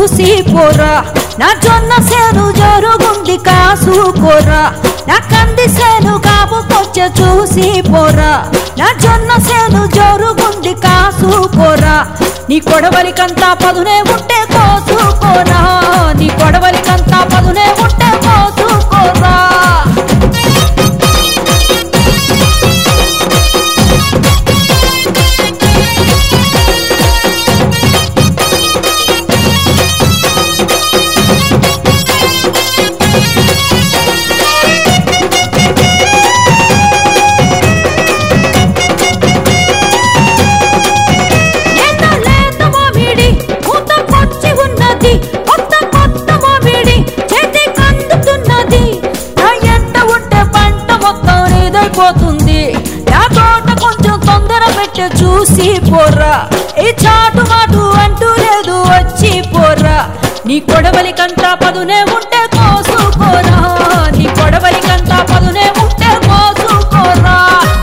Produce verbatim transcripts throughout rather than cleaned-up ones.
చూసి పోరా నా జొన్న సేను జరుగుంది కాసుకోరా నా కంది సేను కాపుకొచ్చే చూసి పోరా నా జొన్న సేను జరుగుంది కాసుకోరా నీ కొడవలికంతా పదునే ఉంటే కోసుకోరా నీ కొడవలికంతా పదునే ఉంటే కోసుకోరా నా తోట కొంచెం తొందర పెట్టే చూసి పోరా ఈ చాటు మాటు అంటూ లేదు వచ్చి పోరా నీ కొడవలికంతా పదునే ఉంటే కోసుకోరా నీ కొడవలికంతా పదునే ఉంటే కోసుకోరా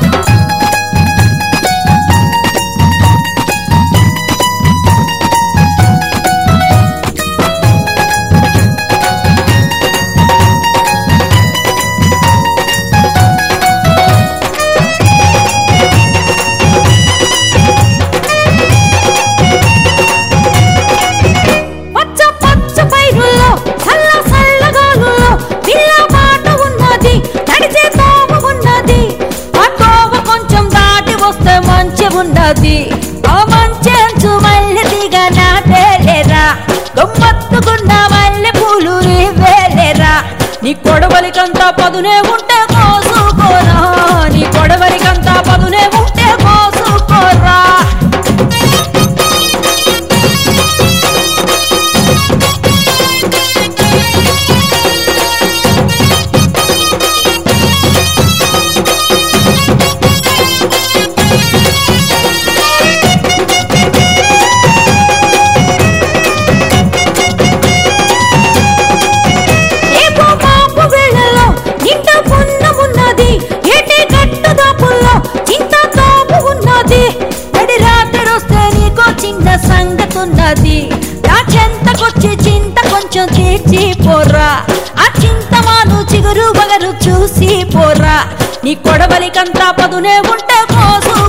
ఉన్నది ఆ మంచెంచు మల్లె దిగ నా తేలేరా గమ్మత్తుకున్న మల్లె పూలు వేలేరా నీ కొడవలికంతా పదునే ఉంటే కోసుకోరా నీ కొడవలికంతా పదునే ఉంటే కోసుకోరా సంగతున్నది నా చెంతకొచ్చి చింత కొంచెం తీర్చి పోరా ఆ చింతమాను చిగురు బగరు చూసి పోరా నీ కొడవలికంతా పదునే ఉంటే కోసు